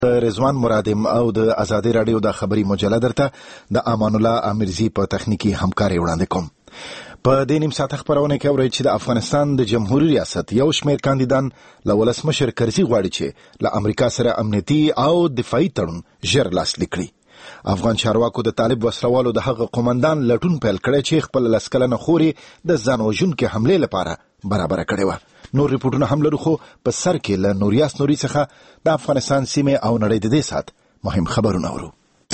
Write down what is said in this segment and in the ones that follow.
رضوان مرادم او د ازادي رادیو د خبري مجله درته د امان الله امیرزی په تخنیکی همکاري وړاندې کوم. په دې نیم ساعت خبرونه کې اورئ چې د افغانستان د جمهوریت ریاست یو شمېر کاندیدان له ولسمشر کرزي غواړي چې له امریکا سره امنیتي او دفاعي تړون ژر لاسلیک کړي. افغان چارواکو د طالب وسلوالو د هغه قومندان لټون پیل کړی چې خپل لسکلنه خوري د ځان وژونکو حمله لپاره برابر کړی و. نور ریپورټونه هم لرو، خو په سر کې له نوریاس نوري څخه د افغانستان سیمه او نړۍ د دې سات مهم خبرونه اورو.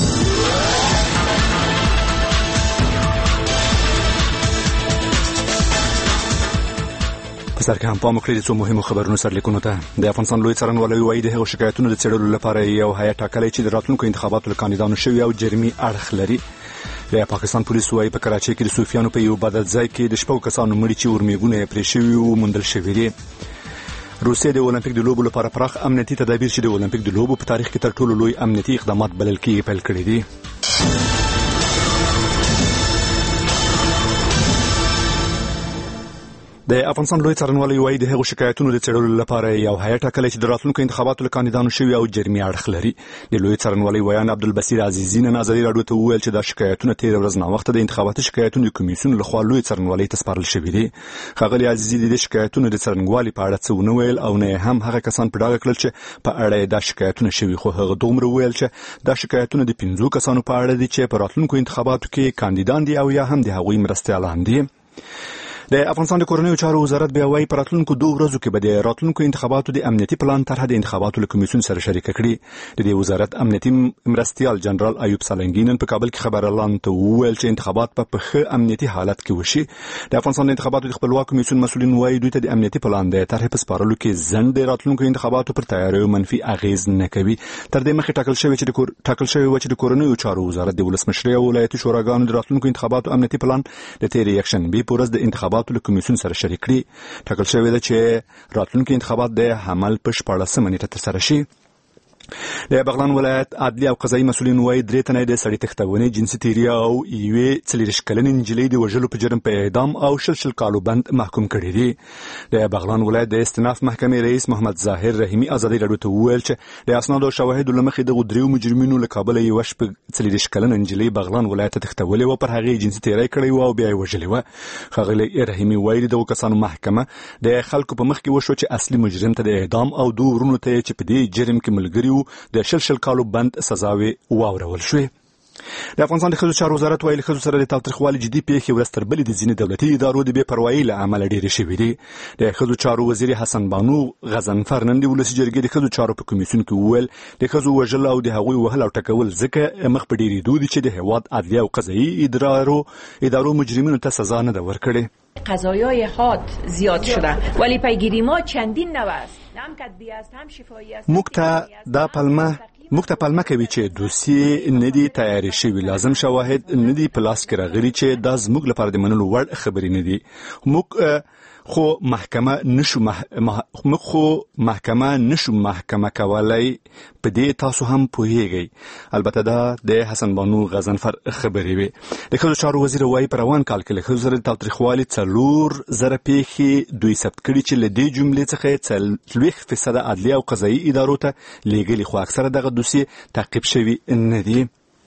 په سر کې هم پام وکړئ څو مهمو خبرونو سرلیکونو ته. د افغانستان لوی څارنوالۍ وایي د هغو شکایتونو د څېړلو لپاره یو هیئت ټاکلی چې د راتلونکو انتخاباتو له کاندیدانو شوي او جرمي اړخ لري. د پاکستان پولیسو وایي په کراچۍ کې د صوفیانو په یو بدل ځای کې د 6 کسانو مړي چې اورمیږونه یې پرې شوي وو موندل شوي دي. روسیه د اولمپیک د لوبو لپاره پراخ امنیتي تدابیر چې د اولمپیک د لوبو په تاریخ کې تر ټولو لوی امنیتي اقدامات بلل کېږي پیل کړي دي. د افغانستان لوی څارنوالۍ وایي د هغو شکایتونو د څېړلو لپاره یو هیئت ټاکلی چې د راتلونکو انتخاباتو له کاندیدانو شوي او جرمي اړخ لري. د لوی څارنوالۍ ویان عبدالبصیر عزیزي نن ازادي راډیو ته وویل چې دا شکایتونه تېره ورځ ناوخته د انتخاباتي شکایتونو د کمیسیون لخوا لوی څارنوالۍ ته سپارل شوي دي. ښاغلي عزیزي د دې شکایتونو د څرنګوالي په اړه څه ونه ویل او نه هم هغه کسان په ډاګه کړل چې په اړه یې دا شکایتونه شوي، خو هغه دومره وویل چې دا شکایتونه د 5 کسانو په اړه دي چې په راتلونکو انتخاباتو کې کاندیدان دي او یا هم د هغوی مرستیالان دي. د افغانستان د کورنیو چارو وزارت بیا وايي په راتلونکو 2 ورځو کې به د راتلونکو انتخاباتو د امنیتي پلان طرحه د انتخاباتو له کمیسیون سره شریک کړي. د دې وزارت امنیتي مرستیال جنرال ایوب سالنګي نن په کابل کې خبريالانو ته وویل چې انتخابات په ښه امنیتي حالت کې وشي. د افغانستان د انتخاباتو د خپلواک کمیسیون مسؤلین وايي دوی ته د امنیتي پلان د طرحه په سپارلو کې ځنډ د راتلونکو انتخاباتو پر تیاریو منفي اغیز نه کوي. تر دې مخکې ټاکل شوی چې د کورنیو چارو وزارت د ولسمشرۍ او ولایتي شوراګانو د راتلونکو انتخاباتو امنیتي پلان د تیرې یکشنبې په ورځ د انتخاباتو له کمیسیون سره شریک کړي. ټاکل شوی ده چې راتلونکي انتخابات د حمل په 14 نیټه ترسره شي. د بغلان ولایت عدلي او قضایي مسؤلین وايي 3 تنه د سړي تښتونې، جنسي تیریا او یوې 40 کلنې نجلۍ د وژلو په جرم په اعدام او 6 کالو بند محکوم کړي دي. د بغلان ولایت د استئناف محکمې رئیس محمد ظاهر رحیمي ازادي راډیو ته وویل چې د اسناد او شواهدو له مخې دغه 3 مجرمینو له کابل یو 40 کلنه نجلۍ بغلان ولایت ته تښتولې و، پر هغې جنسي تیری کړی و او بیا یې وژلې و. ښاغلی رحیمي وايي دغه کسانو محکمه د خلکو په مخ کې وشو چې اصلي مجرم ته د اعدام او 2 ورونو ته چې په دې جرم کې ملګري د 6 کالو بند سزاوي واورول شوې. د افغانستان د ښځو چارو وزارت وایي له ښځو سره د تاوتریخوالي جدي پیښې ورځ تر بلې د ځینې دولتي ادارو د بې پروایۍ له امله ډېرې شوې دي. د ښځو چارو وزیر حسن بانو غضنفر نن د ولسي جرګې د ښځو چارو په کمیسیون کې وویل د ښځو وژل او د هغوی وهل او ټکول ځکه مخ په ډېرېدو دي چې د هېواد عدلیه او قضایي ادارو مجرمینو ته سزا نه ده ورکړې. قضایای حاد زیاد شده ولی پیگیری ما چندین نوع است. هم کدبی است هم شفایی است. موږ ته پلمه کوي چې دوسیې نه دي تیارې شوي، لازم شواهد نه دي په لاس کې راغلي چې دا زموږ لپاره د منلو وړ خبرې نه دي. موږ خو محکمه نشو محکمه کولای، په دې تاسو هم پوهیږئ. البته دا د حسن بانو غضنفر خبرې وي. د ښځو چارو وزیر وايي په روان کال کې له ښځو سره د تاوتریخوالي 4,000 پیښې دوی ثبت کړي چې له دې جملې څخه 40% عدلیه او قضایي ادارو ته لیږلي، خو اکثره دغه دوسیې تعقیب شوي نه دي.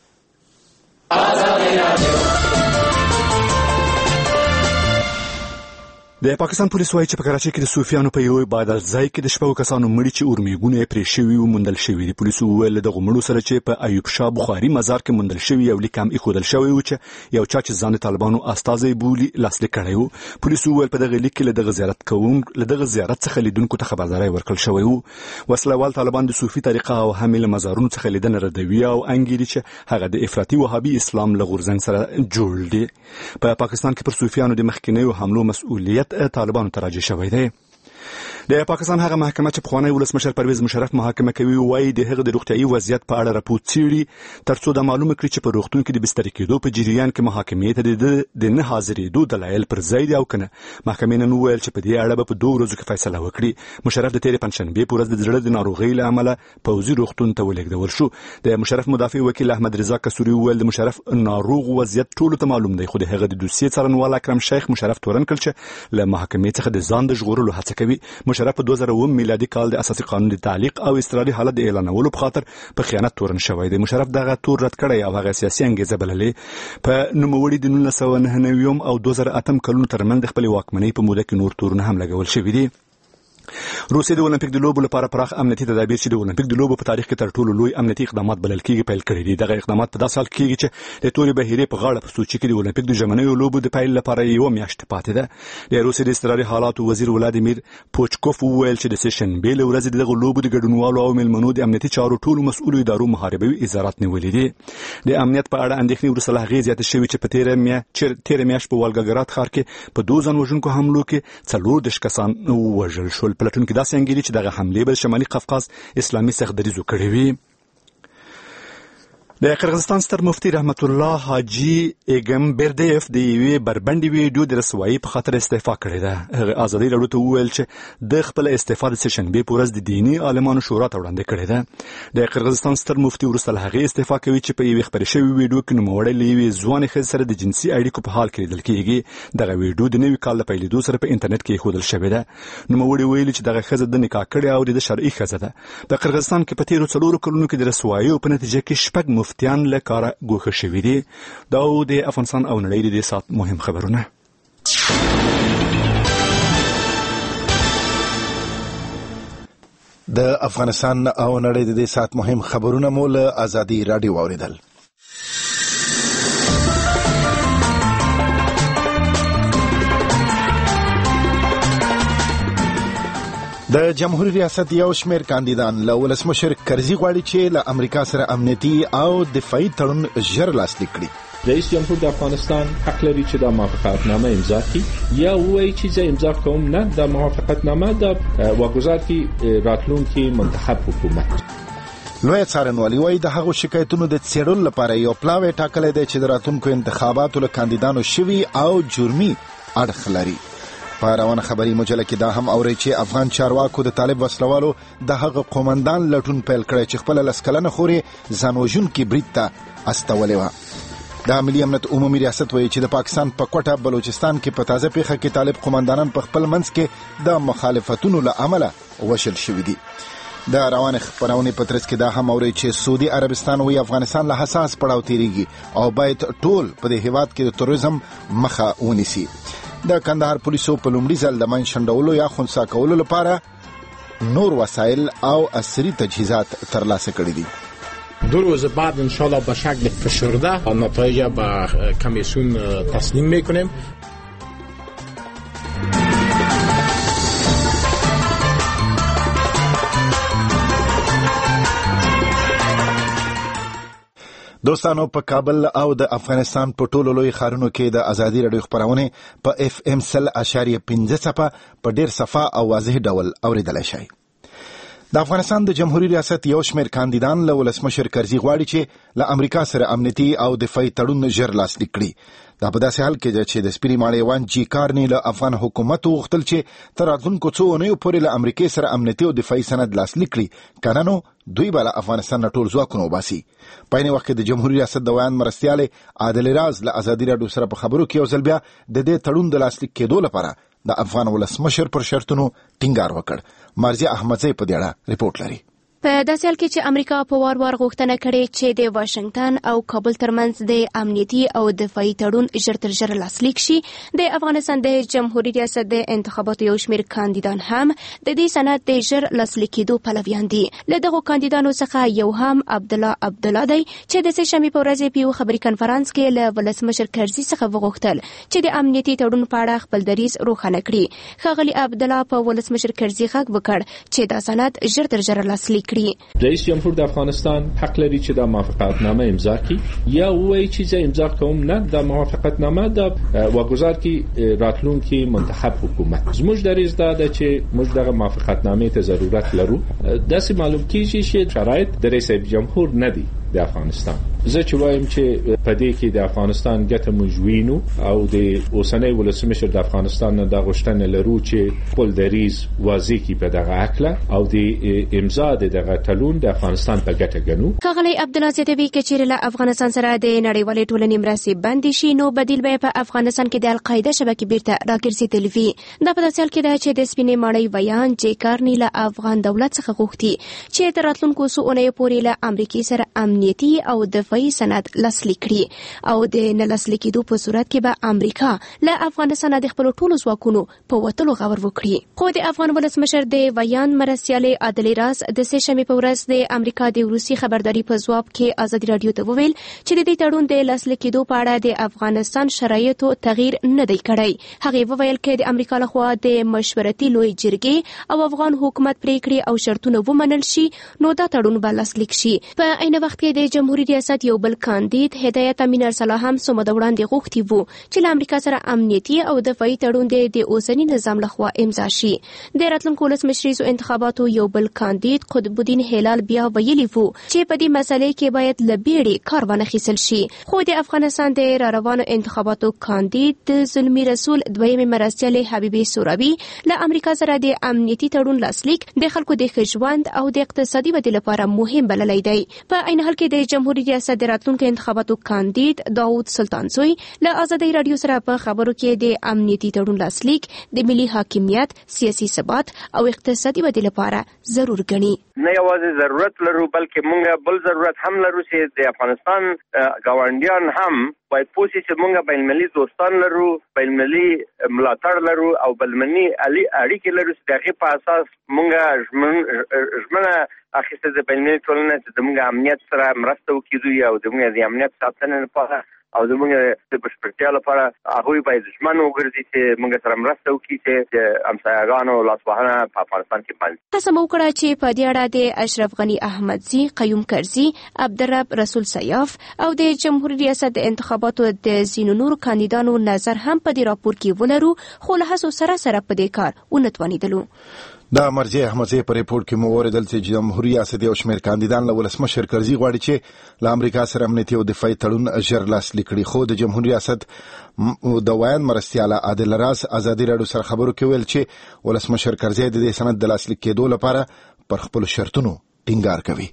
د پاکستان پولیس وايي چې په کراچۍ کې د صوفیانو په یو بدل ځای کې د 6 کسانو مړي چې اورمیږونه یې پرې شوي وو موندل شوي دي. پولیسو وویل دغه مړو سره چې په ایوب شاه بخاري مزار کې موندل شوي یو لیک هم ایښودل شوی و چې یو چا چې ځان د طالبانو استازی بولي لاسلیک کړی و. پولیسو وویل په دغه لیک کې له دغه زیارت څخه لیدونکو ته خبرداری ورکړل شوی و. وسلوال طالبان د صوفي طریقه او هم له مزارونو څخه لیدنه ردوي او انګیري چې هغه د افراطي وهابي اسلام له غورځنګ سره جوړ دي. په پاکستان کې پر صوفیانو د مخکینیو حملو مسؤلیت طالبانو تراجع شوی دی. د پاکستان هغه محکمه چې پخوانی ولسمشر پرویز مشرف محاکمه کوي وایي د هغه د روغتیايي وضعیت په اړه راپور څېړي ترڅو دا معلومه کړي چې په روغتون کې د بستر کېدو په جریان کې محاکمې ته د نه حاضرېدو دلایل پر ځای دي او کنه. محکمې نن وویل چې په دې اړه به په 2 ورځو کې فیصله وکړي. مشرف د تېرې پنجشنبې په ورځ د زړه د ناروغۍ له امله پوځي روغتون ته ولېږدول شو. د مشرف مدافع وکیل احمد رضا کسوري وویل د مشرف ناروغ وضعیت ټولو ته معلوم دی، خو د هغه د دوسیې څارنوال اکرم شیخ مشرف تورن کړ چې له محکمې څخه د ځان د ژغورلو هڅه کوي. کوي. مشرف په 2009 میلادي کال د اساسي قانون د تعلیق او اضطراري حالت د اعلانولو په خاطر په خیانت تورن شوی دی. مشرف دغه تور رد کړی او هغه سیاسي انګیزه بللې. په نوموړي د 1999 او 2008 کلونو ترمنځ د خپل واکمنۍ په موده کې نور تورونه هم لګول شوي دي. روسیه د اولمپیک د لوبو لپاره پراخ امنیتي تدابیر چې د اولمپیک د لوبو په تاریخ کې تر ټولو لوی امنیتي اقدامات بلل کېږي پیل کړي دي. دغه اقدامات په داسې حال کې کېږي چې د تورې بهیرې په غاړه په سوچي کې د اولمپیک د ژمنیو لوبو د پیل لپاره یو میاشت پاتې ده. د روسیې د اضطراري حالاتو وزیر ولادیمیر پوچکوف وویل چې د سشنبې له ورځې دغه لوبو د ګډونوالو او مېلمنو د امنیتي چارو ټولو مسؤلو ادارو محاربوي اظهارات نیولي دي. د امنیت په اړه اندېښنې وروسته له هغې زیاتې شوې چې په تېره میاشت په والګاګراد ښار کې په 2 ځان وژونکو حملو کې 14 کسان ووژل شول. پلټونکي داسې انګیري چې دغه حملې به شمالي قفقاز اسلامي سختدریزو کړې وي. د قرغیزستان ستر مفتي رحمت الله حاجي ایګمبردیف د یوې بربندې ویډیو د رسوایي په خاطر استعفا کړې ده. هغه ازادي راډیو ته وویل چې د خپل استعفا د سشنبې په ورځ د دیني عالمانو شورا ته وړاندې کړې ده. د قرغیزستان ستر مفتي وروسته له هغې استعفا کوي چې په یوې خپرې شوې ویډیو کې نوموړی له یوې ځوانې ښځې سره د جنسي اړیکو په حال کې لیدل کېږي. دغه ویډیو د نوي کال له پیلېدو سره په انټرنیټ کې ایښودل شوې ده. نوموړي ویلي چې دغه ښځه د نکاح کړې او د شرعي ښځه ده. په قرغیزستان کې په تېرو 4 کلونو کې د رسواییو په نتیجه کې 6 مفتیان له کاره ګوښه شوي دي. دا د افغانستان او نړۍ د ساعت مهم خبرونه. د افغانستان او نړۍ د ساعت مهم خبرونه مو له ازادي راډیو واوریدل. د جمهوریت ریاست یو شمېر کاندیدان له ولسمشر کرزي غواړي چې له امریکا سره امنیتي او دفاعي تړون ژر لاسلیک کړي. رئیس جمهور د افغانستان حق لري چې د موافقتنامه امضا کړي یا وایي چې زه امضا کوم نه. د موافقتنامه د واګذار کې راتلونکي منتخب حکومت. لوی څارنوالي وایي د هغو شکایتونو د څېړلو لپاره یو پلاوی ټاکلی دی چې د راتلونکو انتخاباتو له کاندیدانو شوي او جرمي اړخ لري. په روانه خبري مجله کې دا هم اوري چې افغان چارواکو د طالب وسلوالو د هغه قومندان لټون پیل کړی چې خپل لسکلنه خوري ځانوژونکي برید ته استولې وه. د ملي امنیت عمومي ریاست وایي چې د پاکستان په کوټه بلوچستان کې په تازه پیښه کې طالب قومندانان په خپل منځ کې د مخالفتونو له امله وشل شوي دي. د روانه خبرونې په ترڅ کې دا هم اوري چې سعودي عربستان وایي افغانستان له حساس پړاو تیریږي او باید ټول په دې هیواد کې د تروریزم مخه ونیسي. د کندهار پولیسو په لومړي ځل د من شنډولو یا خنثی کولو لپاره نور وسایل او عصري تجهیزات ترلاسه کړي دي. 2 روز بعد انشالله به شکل فشرده نتایج به کمیسیون تسلیم میکنیم. دوستانو په کابل او د افغانستان په ټولو لوی ښارونو کې د ازادي راډیو خبرونه په FM 100.5 صفه په ډیر صفه او واضح ډول اوریدلای شئ. د افغانستان د جمهوریت ریاست یو شمېر کاندیدان له ولسمشر کرزي غواړي چې له امریکا سره امنیتي او دفاعي تړون ژر لاسلیک کړي. دا په داسې حال کې چې د سپیری ماړیوان جی کارني له افغان حکومت وغوښتل چې تر راتلونکو څو اونیو پورې له امریکا سره امنیتي او دفاعي سند لاسلیک کړي، کنه نو دوی به له افغانستان نه ټول ځواکونه وباسي. په عین وخت کې د جمهوریت ریاست د ویان مرستیال عادل راز له ازادي راډیو سره په خبرو کې یو ځل بیا د دې تړون د لاسلیک کېدو لپاره د افغان ولسمشر پر شرطونو ټینګار وکړ. مرزي احمدزی په دې اړه رپورټ لري. په داسې حال کې چې امریکا په وار غوښتنه کړې چې د واشنگټن او کابل ترمنځ د امنیتي او دفاعي تړون ژر تر ژره لاسلیک شي، د افغانستان د جمهوریت ریاست د انتخاباتو یو شمېر کاندیدان هم د دې سند د ژر لاسلیک کېدو پلویان دي. له دغو کاندیدانو څخه یو هم عبدالله دی چې د سه‌شنبې په ورځ په یو خبري کنفرانس کې له ولسمشر کرزي څخه وغوښتل چې د امنیتي تړون په اړه خپل دریځ روښانه کړي. ښاغلي عبدالله په ولسمشر کرزي غږ وکړ چې دا سند ژر تر ژره لاسلیک رئیس جمهور د افغانستان حق لري چې د موافقتنامه امضا کړي یا وایي چې زه امضا کوم نه. د موافقتنامه د واګذار کې راتلونکي منتخب حکومت. زموږ دریځ دا ده چې موږ دغه موافقتنامې ته ضرورت لرو. داسې معلوم کیږي چې شرایط د رئیس جمهور نه دي د افغانستان. زه چې وایم چې په دې کې د افغانستان ګټه موږ وینو او د اوسنۍ ولسمشر د افغانستان نه د غوښتنې لرو چې خپل دریز واضح کړي په دغه عقله او د امضا دغه تړون د افغانستان په ګټه ګڼو. ښاغلی عبدالله زیاتوي که چیرې له افغانستان سره د نړیوالې ټولنې مرستې بندې شي نو بدیل به په افغانستان کې د القاعده شبکې بیرته راګرځېدلې وي. دا په داسې حال کې ده چې د سپینې ماڼۍ ویان جې کارني له افغان دولت څخه غوښتي چې تر راتلونکو څو اونیو پورې له امریکې سره امنیتي او دفاعي سند لاسلیک کړي او د نه لاسلیک کېدو په صورت کې به امریکا له افغانستان د خپلو ټولو ځواکونو په وتلو غور وکړي. خو د افغان ولسمشر د ویان مرستیالې عادل راز د سه شنبې په ورځ د امریکا د روسي خبرداري په ځواب کې ازادي رادیو ته وویل چې د دې تړون د لاسلیک کېدو په اړه د افغانستان شرایطو تغییر نه دی کړی. هغه وویل چې د امریکا لخوا د مشورتي لوی جرګې او افغان حکومت پریکړې او شرطونه ومنل شي نو دا تړون به لاسلیک شي. په عین وخت کې د جمهوریت ریاست یو بل کاندید هدایت امین ارسلا هم څو موده وړاندې غوښتي وو چې له امریکا سره امنیتي او دفاعي تړون د اوسني نظام لخوا امضا شي. د راتلونکو ولسمشریزو انتخاباتو یو بل کاندید قطب الدین هلال بیا ویلي وو چې په دې مسلې کې باید له بیړې کار وانخیستل شي. خو د افغانستان د راروانو انتخاباتو کاندید د زلمی رسول دویمې مرستیالې حبیبي سوراوي له امریکا سره د امنیتي تړون لاسلیک د خلکو د ښه ژوند او د اقتصادي ودې لپاره مهم بللی دی. په عین حال کې د جمهوریت ریاست د راتلونکو انتخاباتو کاندید داود سلطانزوی له ازادي رادیو سره په خبرو کې د امنیتي تړون لاسلیک د ملي حاکمیت، سیاسي ثبات او اقتصادي ودې لپاره ضرور ګڼي. نه یوازې ضرورت لرو بلکې موږ بل ضرورت هم لرو چې د افغانستان ګاونډیان هم باید پوه چې موږ بین‌المللي دوستان لرو، بین‌المللي ملاتړ لرو او بین‌المللي اړیکې لرو چې د هغې په اساس موږ ژمنه اخیستې ده بین‌المللي ټولنه چې زموږ امنیت سره مرسته وکړي او زموږ د امنیت ساتنې لپاره او زموږ د بشپړتیا لپاره هغوی باید ژمن وګرځي چې موږ سره مرسته وکړي چې همسایه‌ګانو لاسوهنه په افغانستان کې بند. هڅه مو وکړه چې په دې اړه د اشرف غني احمدزي، قیوم کرزي، عبدالرب رسول سیاف او د جمهوریت ریاست د انتخاباتو د ځینو نورو کاندیدانو نظر هم په دې راپور کې ولرو خو له هڅو سره په دې کار ونتوانېدلو. د مرجع احمدزي په ریپورت کې مو اوریدل چې جمهوریت ریاست یو شمېر کاندیدان له ولسمشر کرزي غواړي چې له امریکا سره امنیتي او دفاعي تړون ژر لاسلیک کړي. خو د جمهوریت ریاست د ویان مرستیاله عادل راز ازادي رادیو سره خبرو کې ویل چې ولسمشر کرزي د دې سند د لاسلیک کېدو لپاره پر خپل شرطونو ټینګار کوي.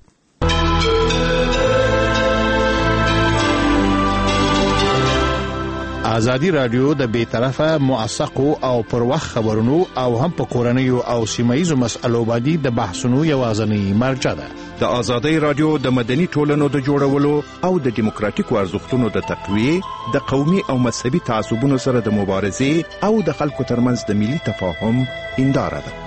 ازادي رادیو د بیطرفه موثقو او پر وخت خبرونو او هم په کورنیو او سیمایي مسألو باندې د بحثونو یوازنی مرجع ده. د ازادي رادیو د مدني ټولنو د جوړولو او د دیموکراتیکو ارزښتونو د تقویه، د قومي او مذهبي تعصبونو سره د مبارزې او د خلکو ترمنځ د ملي تفاهم هنداره ده.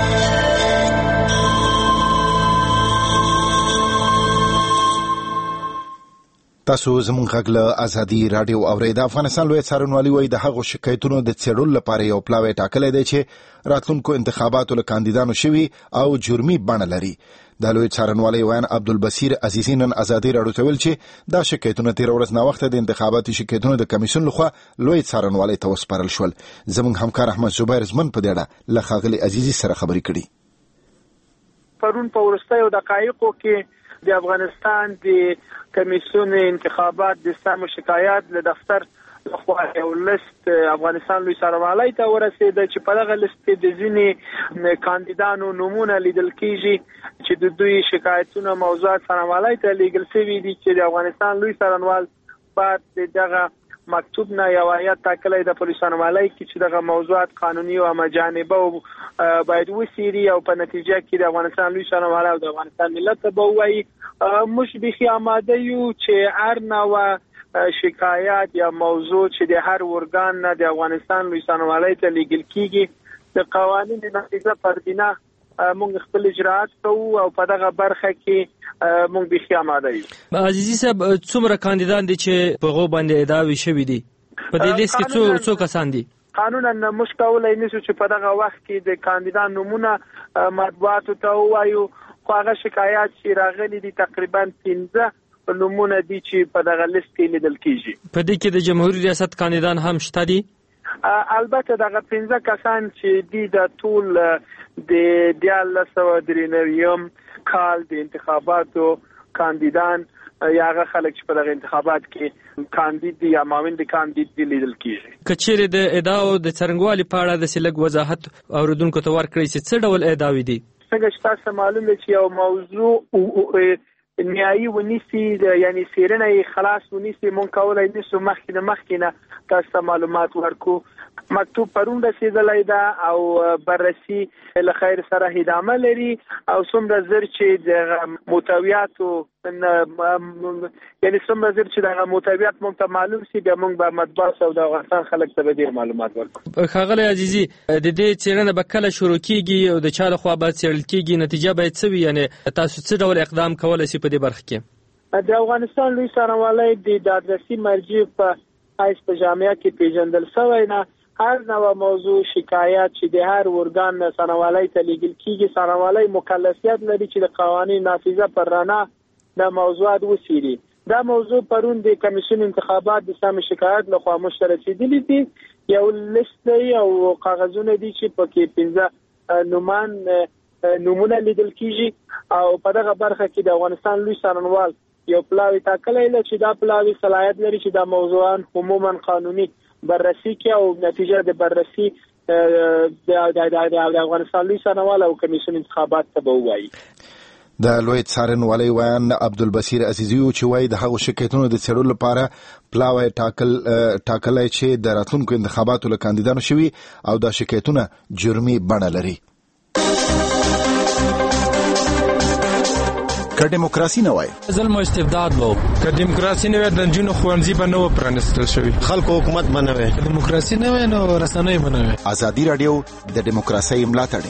تاسو زموږ غږ له ازادي رادیو اورئ. د افغانستان لوی څارنوالي وایي د هغو شکایتونو د څېړلو لپاره یو پلاوی ټاکلی دی چې راتلونکو انتخاباتو له کاندیدانو شوي او جرمي بڼه لري. د لوی څارنوالۍ ویان عبدالبصیر عزیزي نن ازادي رادیو ته ویل چې دا شکایتونه تېره ورځ ناوخته د انتخاباتي شکایتونو د کمیسیون لخوا لوی څارنوالۍ ته وسپارل شول. زموږ همکار احمد زبیر زمن په دې اړه له ښاغلي عزیزي سره خبرې کړي. پرون په وروستیو دقایقو کې د افغانستان د کمیسیون انتخابات د سمو شکایات له دفتر لخوا یو لیست افغانستان لوی څارنوالۍ ته ورسېده چې په دغه لیست کې د ځینې کاندیدانو نومونه لیدل کېږي چې د دوی شکایتونه موضوعات څارنوالۍ ته لیږل شوي دي چې د افغانستان لوی څارنوال باید دغه مکتوب نه یو هیئت ټاکلی د پولیس څارنوالۍ کې چې دغه موضوعات قانوني او مجانبه باید وڅېړي او په نتیجه کې د افغانستان لوی څارنوالۍ او د افغانستان ملت ته به ووایي موږ بیخي آماده یو چې هر نوع شکایت یا موضوع چې د هر ارګان نه د افغانستان لوی څارنوالۍ ته لیږل کېږي د قوانینو نتیجه پر بنا موږ خپل اجراءات کوو او په دغه برخه کې موږ بیخي آماده یو. عزیزي صاحب څومره کاندیدان دي چې په هغو باندې ادعاوې شوي دي؟ په دې لیست کې څو کسان دي؟ قانونا موږ کولی نشو چې په دغه وخت کې د کاندیدان نومونه مطبوعاتو ته ووایو خو هغه شکایات چې راغلي دي تقریبا 15 نومونه دي چې په دغه لیست کې لیدل کېږي. په دې کې د جمهوریت ریاست کاندیدان هم شته دي؟ البته دغه 15 کسان چې دي د ټول د 1993 کال د انتخاباتو کاندیدان هغه خلک چې په دغه انتخابات کې کاندید دي یا معاون د کاندید دي لیدل کیږي. کچېره د ادعاو د څرنګوالي په اړه د سلګ وضاحت اوریدونکو ته ورکړئ چې څه ډول ادعاوې دي؟ څنګه چې تاسو معلومه چې یو موضوع نیایی ونیسي یعنی سیرنه خلاص ونیسي مونږ کولای نشو مخکې نه تاسو معلومات ورکو. مکتوب پرون رسیدلی ده او بررسي له خیر سره ادامه لري او څومره زر چې د محتویاتو یعنی څومره زر چې د محتویات مونږ ته معلوم شي بیا مونږ به مطبوعات او د افغانستان خلک ته ډیر معلومات ورکړو. ښاغلی عزیزي د دې څېړنه به کله شروع کیږي او د چا لخوا به څېړل کیږي؟ نتیجه باید څه وي؟ یعنی تاسو څه ډول اقدام کولی شئ په دې برخه کې؟ د افغانستان لوی څارنوالۍ د دادرسي مرجع په حیث په جامعه کې پیژندل شوی نه. هر نوع موضوع شکایت چې د هر ارګان څارنوالۍ ته لیږل کیږي، څارنوالۍ مکلفیت لري چې د قوانین نافذه پر رڼا د موضوعات وڅېړي. دا موضوع پرون د کمیسیون انتخابات د سم شکایت لخوا موږ رسیدلی دي. یو لیست دی او کاغذونه دي چې پکې 15 نمونه لیدل کیږي او په دغه برخه کې د افغانستان لوی څارنوال یو پلاوی ټاکلی دی چې دا پلاوی صلاحیت لري چې دا موضوعان عموما قانوني بررسي کې او نتیجه د بررسي د افغانستان لوی څارنوال او کمیسیون انتخابات ته به ووایي. د لوی څارنوالۍ ویان عبدالبصیر عزیزي چې وایي د هغو شکایتونو د څېړلو لپاره پلاوی ټاکلی چې د راتلونکو انتخاباتو له کاندیدانو شوي او دا شکایتونه جرمي بڼه لري. که دیموکراسي نه وای ظلم او استبداد وو، که دیموکراسي نه وای د نجونو ښوونځي به نه و پرانیستل شوي، خلکو حکومت به نه وای، که دیموکراسي نه وای نو رسنۍ به نه وای. ازادي راډیو د دیموکراسۍ ملاتړ.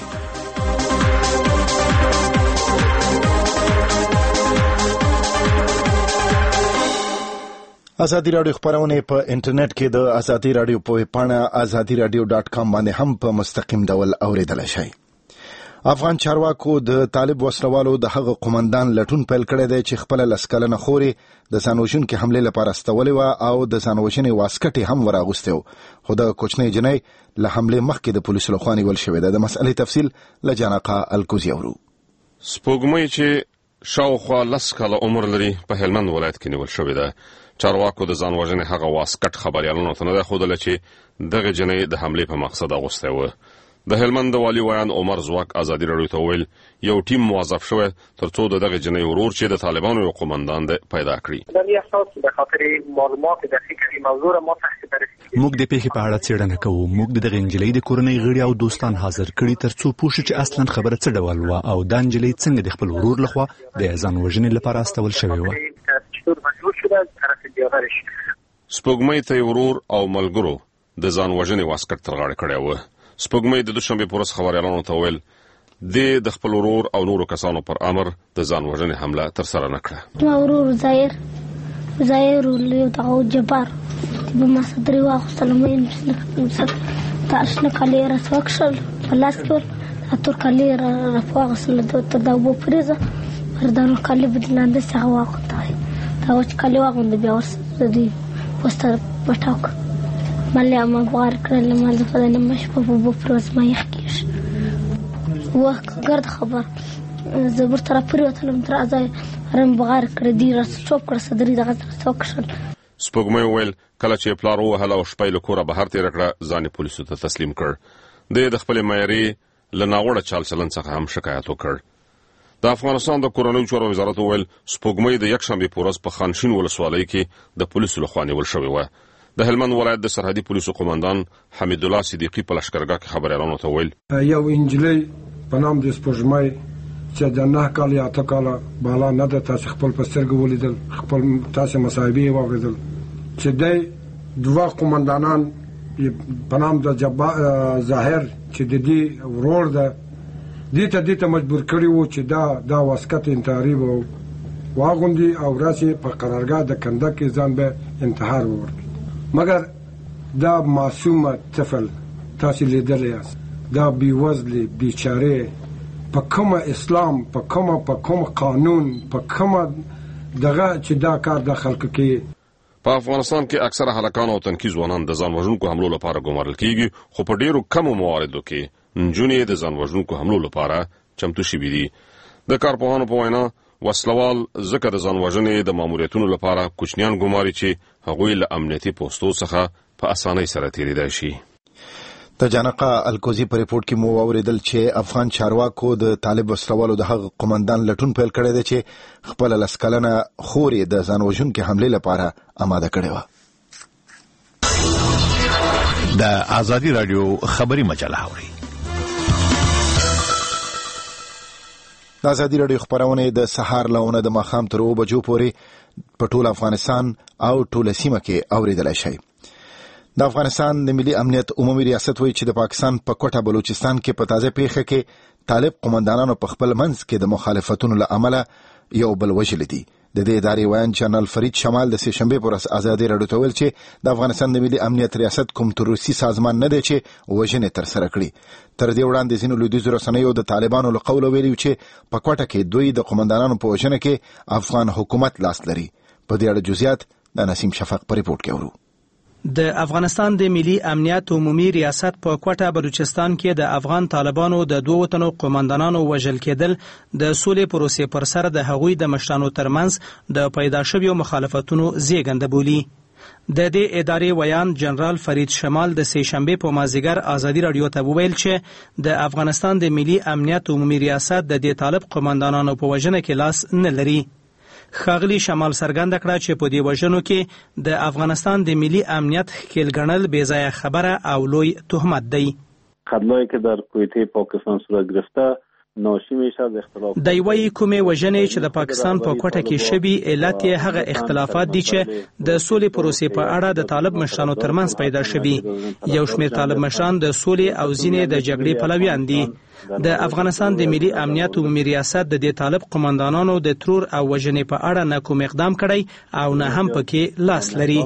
ازادي راډیو خبرونه په انټرنیټ کې د ازادي راډیو په پاڼه azadiradio.com باندې هم په مستقیم ډول اوریدلای شئ. افغان چارواکو د طالب وسلوالو د هغه قومندان لټون پیل کړی دی چې خپل لسکلنه خوري د ځانوژونکي حمله لپاره استولې و او د ځانوژنې واسکټ هم وراغوسته و، خو د کوچنۍ جنۍ له حمله مخکې د پولیسو لخوا نیول شوې ده. د مسئلې تفصیل له جانقه الکوزي اورو. سپوږمۍ چې شاوخوا 10 کاله عمر لري په هلمند ولایت کې نیول شوې ده. چارواکو د ځانوژنې هغه واسکټ خبريالانو ته نه ښودل چې دغه جنۍ د حمله په مقصد اغوسته و. د هلمند والی ویان عمر زواک ازادي راډیو ته ویل یو ټیم موظف شوی ترڅو دغه جنۍ ورور چې د طالبانو یو قومندان دی پیدا کړي. د اساس د خاطر معلومات دقیق موضوع را ما تحت بررسی موږ د پیښې په اړه څېړنه کوو. موږ د دغه انجلۍ د کورنۍ غړي او دوستان حاضر کړي ترڅو پوه شو چې اصلا خبره څه ډول و او د انجلۍ څنګه د خپل ورور لخوا د ځان وژنې لپاره استول شوی و. سپوږمۍ ته ورور او ملګرو د ځان وژنې واسکټ تر غاړه کړی و. سپوږمۍ د دوشنبه پورس خبريالانو ته ویل د خپل ورور او نورو کسانو پر امر د ځان وژنې حمله تر سره نکړه. ما ورور زایر له دغه جبار په مصدري واخصل مې تاسو کلی راسوکشل پلاس کول اتور کلی رافواغسل د دغه فریزه وردانو کلی بدلاند څنګه واخته دا چې کلی واغوند بیا ورسدي پوسټر پټاک مالیا ما غوار کړل ما د فدانه مش په پروز ما یخکیش وخت ګرد خبر زبر طرف پریوتلم تر ازای رم بغار کړ دی راس چوپ کړ صدري دغه څوکشل. سپوږمۍ ویل کله چې پلار وهله او شپې له کوره بهر تیر کړه ځان پولیسو ته تسلیم کړ. د خپل معیاري لناوړه چال چلن څخه هم شکایت وکړ. د افغانستان د کورنیو چارو وزارت ویل سپوږمۍ د یکشنبه پورز په خانشین ولسوالۍ کې د پولیسو لخوا نیول شوې و. د هلمند ولایت د سرحدي پولیسو قومندان حمید الله صدیقی په لشکرګاه کې خبريالانو ته ویل یو انجلۍ په نام د سپوږمۍ چې د 9 کال یا 8 کال بالا نه د تاسو خپل پسترګ ولیدل خپل تاسو مصاحبه واغیدل چې د دوه قومندانان په نام د ظاهر چې د دې ورور ده دې ته مجبور کړی وو چې دا واسکټ انتحاري وو واغوندي او راسي په قرارګاه د کنده کې ځان به انتحار وکړي. مگر دا معصومه طفل تاسو لیدلی یاست دا بیوزلی بیچاره په کومه اسلام په کومه قانون په کومه دغه چې دا کار د خلکو کې. په افغانستان کې اکثره هلکان او تنکي ځوانان د ځان وژونکو حملو لپاره ګمارل کیږي خو په ډیرو کمو مواردو کې نجونې د ځان وژونکو حملو لپاره چمتو شوي دي. د کارپوهانو په وینا وسلوال ځکه د ځان وژنې د ماموریتونو لپاره کوچنیان ګماري چې هغوی له امنیتي پوستو څخه په اسانۍ سره تیریدای شي. د جانقه الکوزي په ریپورت کې مو اوریدل چې افغان چارواکو د طالب وسلوالو د هغه قومندان لټون پیل کړی دی چې خپل لسکلنه خورې د ځان وژونکو حمله لپاره آماده کړی و. د آزادي رادیو خبري مجله اوري. د آزادي رادیو خبرونه د سهار لونه د ماخام تر 2 بجو پورې په ټول افغانستان او ټول سیمه کې اوریدل شي. د افغانستان د ملي امنیت عمومي ریاست وایي چې د پاکستان په کوټه بلوچستان کې په تازه پیښه کې طالب قومندانانو په خپل منځ کې د مخالفتونو له امله یو بل وژل دي. د دې ادارې ویان جنرال فرید شمال د سهشنبه پر آزادي رادیو ته ویل چې د افغانستان د ملي امنیت ریاست کوم تروریستي سازمان نه دی چې وژنې تر سره کړي. تر دې وړاندې ځینو لویدیځو رسنیو د طالبانو له قوله ویلي چې په کوټه کې دوی د قومندانانو په وژنه کې افغان حکومت لاس لري. په دې اړه جزئیات د نسیم شفق په ریپورت کې ورو. د افغانستان د ملي امنیت عمومي ریاست په کوټه بلوچستان کې د افغان طالبانو د 2 وطنو قومندانانو وژل کېدل د سولې پروسې پر سر د هغوی د مشرانو ترمنځ د پیدا شویو مخالفتونو زیږنده بولي. د دې ادارې ویان جنرال فرید شمال د سهشنبه په مازیګر آزادي رادیو ته وویل چې د افغانستان د ملي امنیت عمومي ریاست د دې طالب قومندانانو په وژنه کې لاس نه لري. خاغلی شمال څرګنده کړه چې په دې وژنو کې د افغانستان د ملي امنیت ښکیل ګڼل بې ځایه خبره او لوی تهمت دی. خدلایی که در کویته پاکستان صورت گرفته ناشی میشه از اختلاف د یوې کومې وژنې چې د پاکستان په کوټه کې شوي علت یې هغه اختلافات دي چې د سولې پروسې په اړه د طالب مشرانو ترمنځ پیدا شوي. یو شمېر طالب مشران د سولې او ځینې د جګړې پلویان دي. د افغانستان د ملي امنیت عمومي ریاست د دې طالب قومندانانو د ترور او وژنې په اړه نه کوم اقدام کړی او نه هم پکې لاس لري.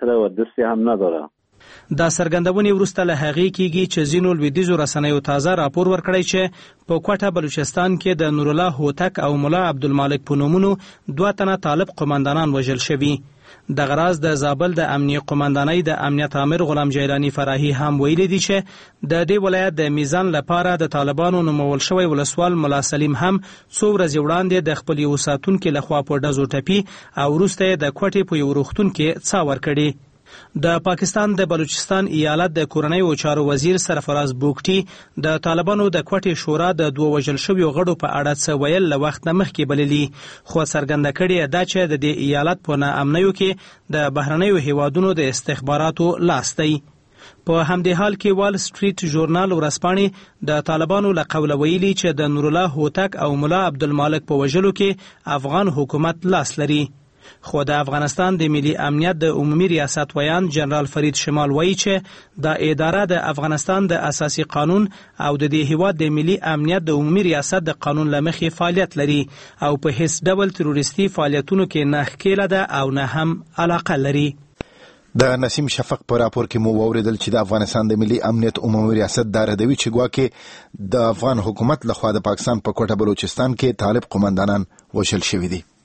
دا څرګندونې وروسته له هغې کېږي چې ځینو لویدیځو رسنیو تازه راپور ورکړی چې په کوټه بلوچستان کې د نور الله هوتک او ملا عبدالمالک په نومونو 2 تنه طالب قومندانان وژل شوي. دغه راز د زابل د امنیه قومندانۍ د امنیت امر غلام جیلانی فراهی هم ویلي دي چې د دې ولایت د میزان لپاره د طالبانو نومول شوی ولسوال ملا سلیم هم څو ورځې وړاندې د خپل یو ساتونکو لخوا په ډزو ټپي او وروسته د کوټې په یو روغتون کې څا ورکړي. د پاکستان د بلوچستان ایالت د کورنیو چارو وزیر سرفراز بوکټي د طالبانو د کوټې شورا د 2 وژل شویو غړو په اړه څه ویل له وخت نه مخکې بللي، خو څرګنده کړې ده چې د دې ایالت په ناامنیو کې د بهرنیو هیوادونو د استخباراتو لاس دی. په همدې حال کې وال سټریټ ژورنال ورځپاڼې د طالبانو له قوله ویلي چې د نور الله هوتک او ملا عبدالمالک په وژلو کې افغان حکومت لاس لري. خو د افغانستان د ملي امنیت د عمومي ریاست ویان جنرال فرید شمال وایي چې د اداره د افغانستان د اساسي قانون او د دې هیواد د ملي امنیت د عمومي ریاست د قانون له مخې فعالیت لري او په هیڅ ډول تروریستي فعالیتونو کې نه ښکېله ده او نه هم علاقه لري. د نسیم شفق په راپور کې مو اوریدل چې د افغانستان د ملي امنیت عمومي ریاست دا ردوي چې ګواکې د افغان حکومت لخوا د پاکستان په کوټه بلوچستان کې طالب قومندانان وژل شوي دي.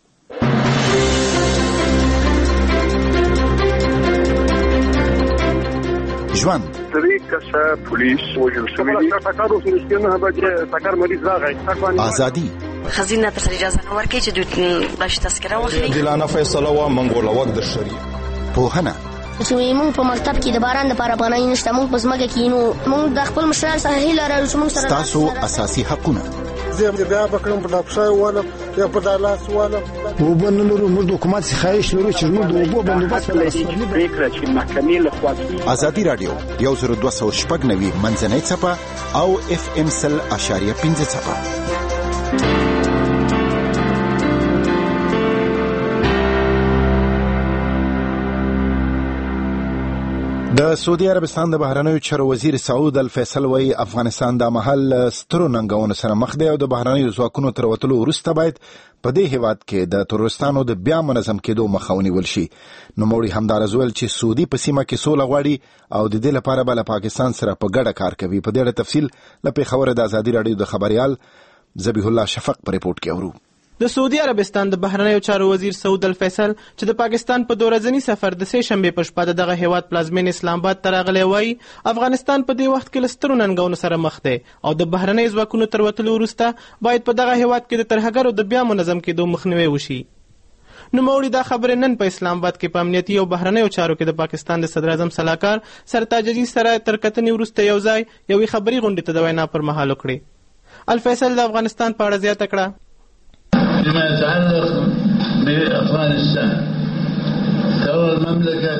ژوند ازادي خزینه تر اجازه نه ورکړي چې دوی باندې تذکره واخلي. دلانه فیصله و منګوله وخت د شریعه پوهنه چې موږ په مکتب کې د باران لپاره پناه نشته، موږ په ځمکه کې نو موږ د خپل مشران سره هیله لرو چې موږ سره تاسو اساسي حقونه زه بیا بکرم په ډاکټر والا یا په دالاس والا وبنلو موږ د حکومت خواهش لرو چې موږ د وبو بندوبست پریکړه چې محکمې له خوا آزادي رادیو 102.9 منځنۍ څپه او FM 100.5 څپه. د سعودي عربستان د بهرنیو چارو وزیر سعود الفیصل وایي افغانستان د محل سترو ننګونو سره مخ دی او د بهرنیو ځواکونو تر وتلو وروسته باید په دې هیواد کې د تروریستانو د بیا منظم کېدو مخه ونیول شي. نوموړي همدارز ویل چې سعودي په سیمه کې سوله غواړي او د دې لپاره به له پاکستان سره په ګډه کار کوي. په دې اړه تفصیل له پېښور د آزادي رادیو د خبريال ذبیح الله شفق په ریپورت کې اورو. د سعودي عربستان د بهرنیو چارو وزیر سعود الفیصل چې د پاکستان په 2 ورځني سفر د 3 شنبې په شپه دغه هیواد پلازمین اسلام آباد ته راغلی وایي افغانستان په دې وخت کې له سترو ننګونو سره مخ دی او د بهرنیو ځواکونو تر وتلو وروسته باید په دغه هیواد کې د ترهګرو د بیا منظم کېدو مخنیوی وشي. نوموړي دا خبرې نن په اسلام آباد کې په امنیتي او بهرنیو چارو کې د پاکستان د صدر اعظم سلاکار سرتاج عزیز سره تر کتنې وروسته یو ځای یوې خبري غونډې ته د وینا پر مهال وکړې. الفیصل د افغانستان په اړه زیاته کړه. فيما يتعلق بأفغانستان ترى المملكة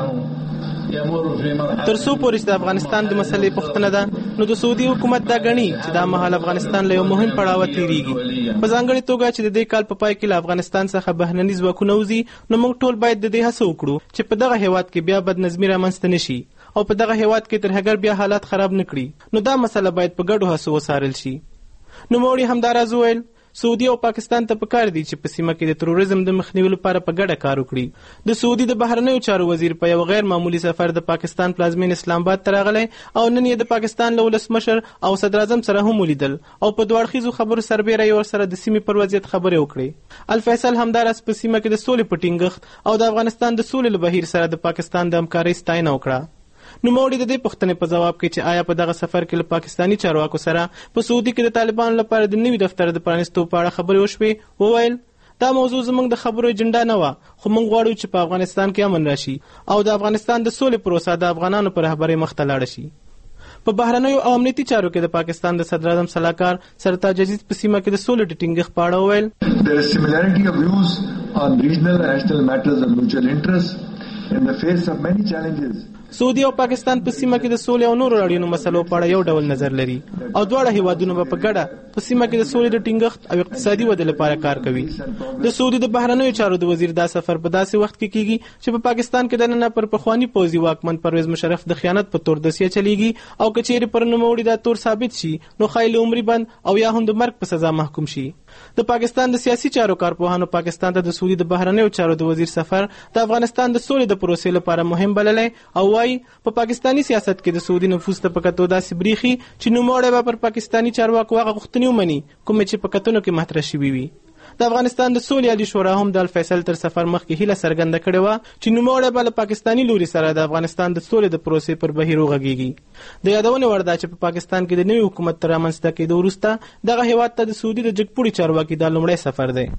بأنه يمر في مرحلة تر څو پورې د افغانستان د مسلې پوښتنه ده نو د سعودي حکومت دا ګڼي چې دا مهال افغانستان له یو مهم پړاوه تیریږي په ځانګړې توګه چې د دې کال په پای کې له افغانستان څخه بهرني ځواکونه وځي نو موږ ټول باید د دې هڅه وکړو چې په دغه هیواد کې بیا بدنظمي رامنځته نه شي او په دغه هیواد کې ترهګر بیا حالات خراب نه کړي نو دا مسله باید په ګډو هڅو وڅارل شي. نوموړي همداراز وویل سعودي او پاکستان ته پکار دي چې په سیمه کې د تروریزم د مخنیوي لپاره په ګډه کار وکړي. د سعودي د بهرنیو چارو وزیر په یو غیر معمولی سفر د پاکستان پلازمین اسلام آباد ته راغلی او نن یې د پاکستان له ولسمشر او صدر اعظم سره هم ولیدل او په دوه اړخیزو خبرو سربیره یې ورسره د سیمې پر وضعیت خبرې وکړې. الفیصل همداراز په سیمه کې د سولې په ټینګښت او د افغانستان د سولې له بهیر سره د پاکستان د همکارۍ ستاینه وکړه. نوموړي د دې پوښتنې په ځواب کې چې آیا په دغه سفر کې له پاکستاني چارواکو سره په سعودي کې د طالبانو لپاره د نوي دفتر د پرانیستو په اړه خبرې وشوې وویل دا موضوع زموږ د خبرو اجنډا نه وه خو موږ غواړو چې په افغانستان کې امن راشي او د افغانستان د سولې پروسه د افغانانو په رهبرۍ مخته لاړه شي. په بهرنیو او امنیتي چارو کې د پاکستان د صدر اعظم سلاکار سرتاج عزیز په سیمه کې د سولې د ټینګښت په اړه وویل There is similarity of views on regional and national matters of mutual interest in the face of many challenges. سعودي او پاکستان په سیمه کې د سولې او نورو اړینو مسلو په اړه یو ډول نظر لري او دواړه هیوادونه به په ګډه په سیمه کې د سولې د ټینګښت او اقتصادي ودې لپاره کار کوي. د سعودي د بهرنیو چارو د وزیر دا سفر په داسې وخت کې کیږي چې په پاکستان کې دننه پر پخوانی پوځي واکمن پرویز مشرف د خیانت په تور دوسیه چلیږي او که چیرې پر نوموړي دا تور ثابت شي نو ښایي له عمري بند او یا هم د مرګ په سزا محکوم شي. د پاکستان د سیاسي چارو کارپوهانو پاکستان ته د سعودي د بهرنیو چارو د وزیر سفر د افغانستان د سولې د پروسې لپاره مهم بللی او وايي په پاکستاني سیاست کې د سعودي نفوذ ته په کتو داسې بریښي چې نوموړی به پر پاکستاني چارواکو هغه غوښتنې ومني کومې چې په کتنو کې مطرح شوي وي. د افغانستان د سولې عالي شورا هم د الفیصل تر سفر مخکې هیله څرګنده کړې وه چې نوموړی به له پاکستاني لوري سره د افغانستان د سولې د پروسې پر بهیر وغږیږي. د یادونې وړ ده چې په پاکستان کې د نوي حکومت تر رامنځته کېدو وروسته دغه هیواد ته د سعودي د جګپوړي چارواکي دا لومړی سفر دی.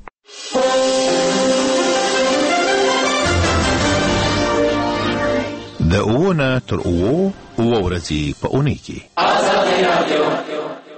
د اوونه تر اوو ورځې په اونۍ کې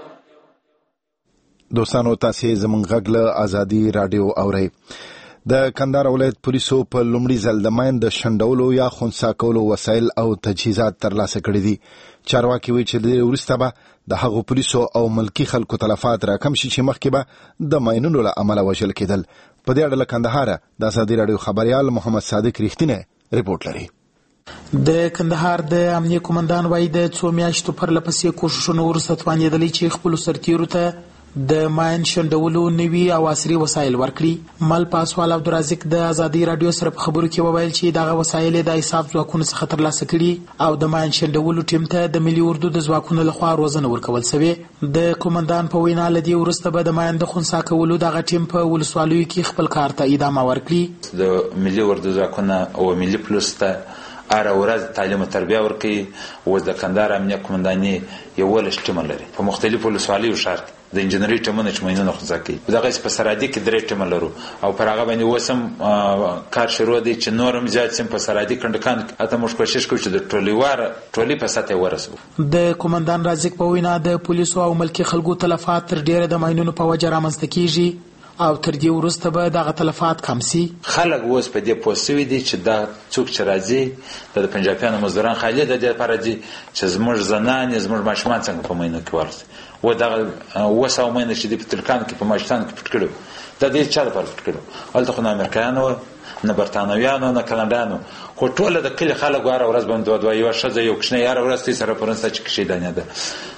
دوستانو تاسې زموږ غږ له ازادي راډیو اورئ. د کندهار ولایت پولیسو په لومړي ځل د ماین د شنډولو یا خنثی کولو وسایل او تجهیزات ترلاسه کړي دي. چارواکي وایي چې د وروسته به د هغو پولیسو او ملکي خلکو تلفات راکم شي چې مخکې به د ماینونو له امله وژل کېدل. په دې اړه له کندهاره د ازادي راډیو خبریال محمد صادق ریښتینی رپورټ لري. د کندهار د امنیه قومندان وایي د څو میاشتو پرلپسې کوښښونو وروسته توانېدلی چې خپلو سرتیرو ته د ماین شنډولو نوي او عصري وسایل ورکړي. مل پاسوال عبدالرازق د ازادي راډیو سره په خبرو کې وویل چې دغه وسایل د ایساف ځواکونو څخه ترلاسه کړي او د ماین شنډولو ټیم ته د ملي اردو د ځواکونو لخوا روزنه ورکول سوې. د قومندان په وینا له دې وروسته به د ماین د خنثی کولو دغه ټیم په ولسوالیو کې خپل کار ته ادامه ورکړي. د ملي اردو ځواکونه او ملي پولیس ته هره ورځ تعلیم او تربیه ورکوي. اوس د کندهار امنیه قومنداني 11 ټیمه لري په مختلفو ولسوالیو ښار کې د انجنیري ټیمونه چې ماینونه خنثی کوي. دغه په سرحدي کې 3 ټیمه لرو او پر هغه باندې اوس هم کار شروع دی چې نور هم زیات سیم په سرحدي کندکان اته موږ کوشش کوو چې د ټولي په سطح ورسو. د قومندان رازق په وینا د پولیسو او ملکي خلکو تلفات تر ډیره د ماینونو په وجه رامنځته کیږي او تر دې وروسته به دغه تلفات کم سي. خلک اوس په دې پوه سوي دي چې دا څوک چې راځي د پنجابیانو مزدوران خالي د دې لپاره دي چې زموږ زنانې زموږ ماشومان څنګه په ماینو کې ورسي و دغه وسه ماینه چې په ترکان کې په ماجستان کې پټ کړو د دې چا لپاره پټ کړو هلته خو نه امریکایانو نه برتانویانو نه کاناډایانو خو ټول د کلي خلک هره ورځ باندې دوه یوه ښځه یو کوچنی هره ورځ سره پرنسته چې کښې دانې ده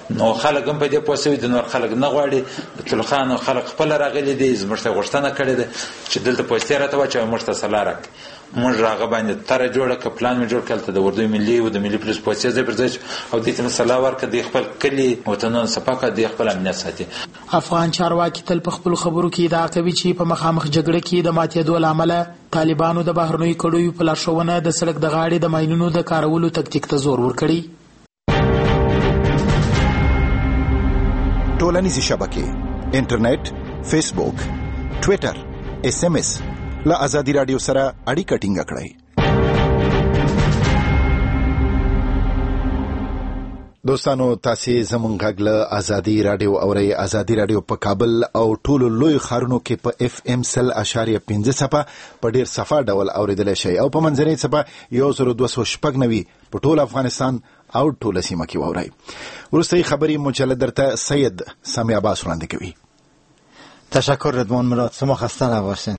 نو خلک هم په دې پوه شوي دي، نور خلک نه غواړي. طلخان او خلک خپل راغلي دي، زموږ ته غوښتنه کړې ده چې دلته پوستې راته واچوي، موږ ته سلا راکړي. موږ هغه باندې تره جوړه که پلان مې جوړ کړل ته د اردو ملي او د ملي پولیس پوستې ځای پر ځای او دې ته سلا ورکړه، د خپل کلي وطنونه صفا کړه، د خپل امنیت ساتي. افغان چارواکي تل په خپل خبرو کې ادعا کوي چې په مخامخ جګړه کې د ماتېدو له امله طالبانو د بهرنیو کړیو په لارښوونه د سړک د غاړې د ماینونو د کارولو تکتیک ته زور ورکړي. ټولنیزې شبکې، انټرنیټ، فیسبوک، ټویټر، SMS له ازادي رادیو سره اړیکه ټینګه کړئ. دوستانو تاسو زمونږ غږ له ازادي رادیو اورئ. ازادي رادیو په کابل او ټولو لوی ښارونو کې په FM 100.5 صفه په ډیر صفه ډول اوریدل شي او په منځنۍ صفه 1290 په ټول افغانستان او ټول سیمه کې واورئ. ورستۍ خبري مجلد درته سید سامی عباس وړاندې کوي. تشکر رضوان مراد، شما خسته نباشین.